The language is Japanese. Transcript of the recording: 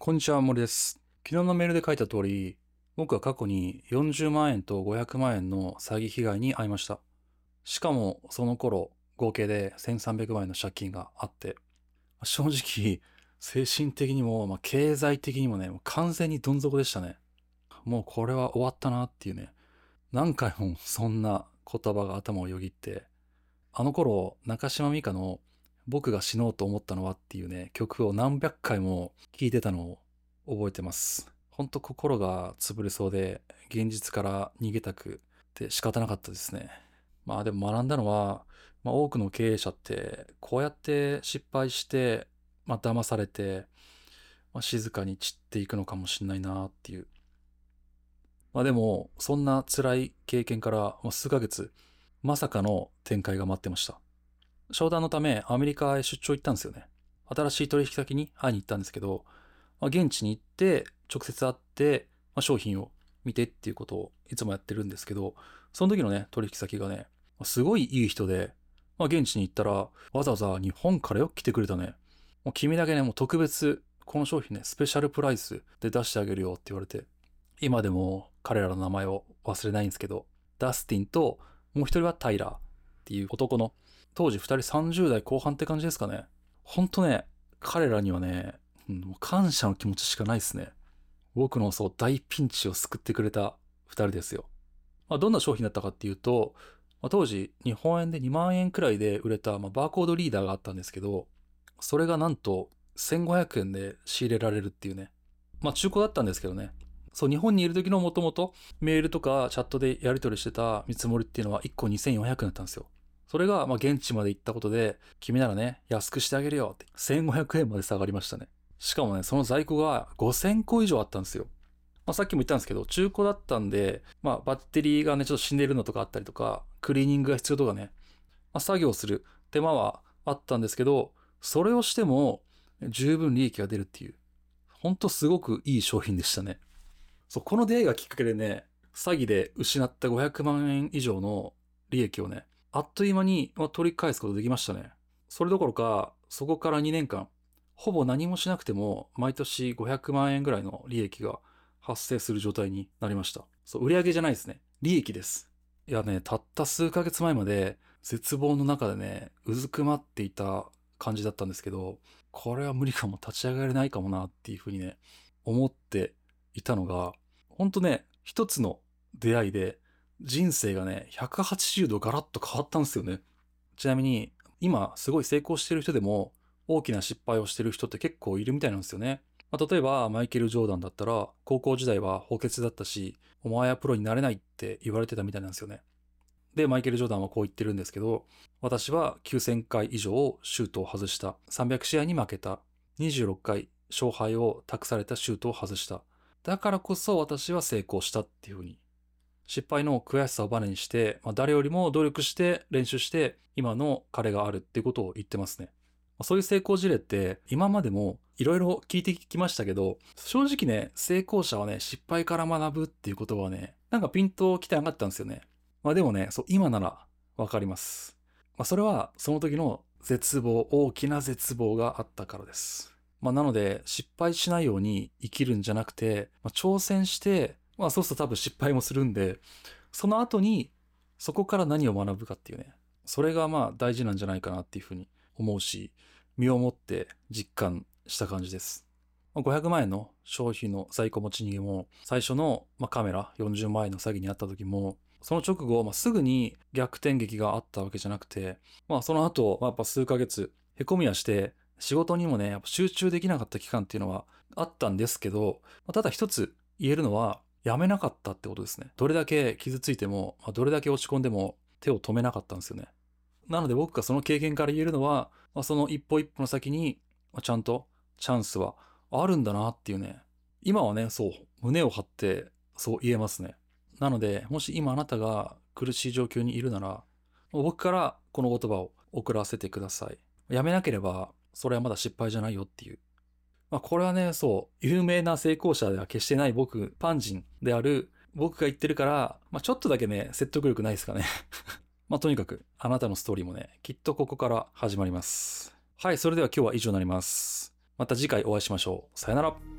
こんにちは、森です。昨日のメールで書いた通り、僕は過去に40万円と500万円の詐欺被害に遭いました。しかも、その頃、合計で1300万円の借金があって、正直、精神的にも、経済的にもね、もう完全にどん底でしたね。もうこれは終わったなっていうね。何回もそんな言葉が頭をよぎって、あの頃、中島美嘉の僕が死のうと思ったのはっていうね、曲を何百回も聴いてたのを覚えてます。ほんと心が潰れそうで、現実から逃げたくて仕方なかったですね。でも学んだのは、多くの経営者ってこうやって失敗して、騙されて、静かに散っていくのかもしれないなっていう。でも、そんな辛い経験から数ヶ月、まさかの展開が待ってました。商談のためアメリカへ出張行ったんですよね。新しい取引先に会いに行ったんですけど、現地に行って直接会って、商品を見てっていうことをいつもやってるんですけど、その時のね、取引先がね、すごいいい人で、現地に行ったらわざわざ日本からよく来てくれたね。もう君だけね、もう特別、この商品ね、スペシャルプライスで出してあげるよって言われて、今でも彼らの名前を忘れないんですけど、ダスティンともう一人はタイラーっていう男の、当時二人30代後半って感じですかね。ほんとね、彼らにはね、もう感謝の気持ちしかないですね。僕の大ピンチを救ってくれた二人ですよ。どんな商品だったかっていうと、当時日本円で2万円くらいで売れた、バーコードリーダーがあったんですけど、それがなんと1500円で仕入れられるっていうね。中古だったんですけどね。そう、日本にいる時のもともとメールとかチャットでやり取りしてた見積もりっていうのは1個2400円だったんですよ。それが、現地まで行ったことで、君ならね、安くしてあげるよって、1500円まで下がりましたね。しかもね、その在庫が5000個以上あったんですよ。さっきも言ったんですけど、中古だったんで、バッテリーがね、ちょっと死んでいるのとかあったりとか、クリーニングが必要とかね、作業する手間はあったんですけど、それをしても十分利益が出るっていう、ほんとすごくいい商品でしたね。そう、この出会いがきっかけでね、詐欺で失った500万円以上の利益をね、あっという間に取り返すことできましたね。それどころか、そこから2年間、ほぼ何もしなくても、毎年500万円ぐらいの利益が発生する状態になりました。そう、売上じゃないですね。利益です。いやね、たった数ヶ月前まで、絶望の中でね、うずくまっていた感じだったんですけど、これは無理かも、立ち上がれないかもなっていうふうにね、思っていたのが、ほんとね、一つの出会いで、人生がね、180度ガラッと変わったんですよね。ちなみに、今すごい成功してる人でも、大きな失敗をしてる人って結構いるみたいなんですよね。例えば、マイケル・ジョーダンだったら、高校時代は補欠だったし、お前はプロになれないって言われてたみたいなんですよね。で、マイケル・ジョーダンはこう言ってるんですけど、私は9000回以上シュートを外した。300試合に負けた。26回勝敗を託されたシュートを外した。だからこそ私は成功したっていうふうに。失敗の悔しさをバネにして、誰よりも努力して練習して今の彼があるっていうことを言ってますね。そういう成功事例って今までもいろいろ聞いてきましたけど、正直ね、成功者はね、失敗から学ぶっていう言葉はね、なんかピンと来てなかったんですよね。でもね、そう、今ならわかります。それはその時の絶望、大きな絶望があったからです。なので、失敗しないように生きるんじゃなくて、挑戦して、そうすると多分失敗もするんで、その後に、そこから何を学ぶかっていうね。それが大事なんじゃないかなっていうふうに思うし、身をもって実感した感じです。500万円の商品の在庫持ち逃げも、最初のカメラ40万円の詐欺にあった時も、その直後、すぐに逆転劇があったわけじゃなくて、その後、やっぱ数ヶ月、凹みはして、仕事にもね、やっぱ集中できなかった期間っていうのはあったんですけど、ただ一つ言えるのは、やめなかったってことですね。どれだけ傷ついても、どれだけ落ち込んでも手を止めなかったんですよね。なので僕がその経験から言えるのは、その一歩一歩の先に、ちゃんとチャンスはあるんだなっていうね。今はね、そう、胸を張ってそう言えますね。なので、もし今あなたが苦しい状況にいるなら、僕からこの言葉を送らせてください。やめなければ、それはまだ失敗じゃないよっていう。これはね、そう、有名な成功者では決してない僕、パンジンである僕が言ってるから、ちょっとだけね、説得力ないですかね。とにかく、あなたのストーリーもね、きっとここから始まります。はい、それでは今日は以上になります。また次回お会いしましょう。さよなら。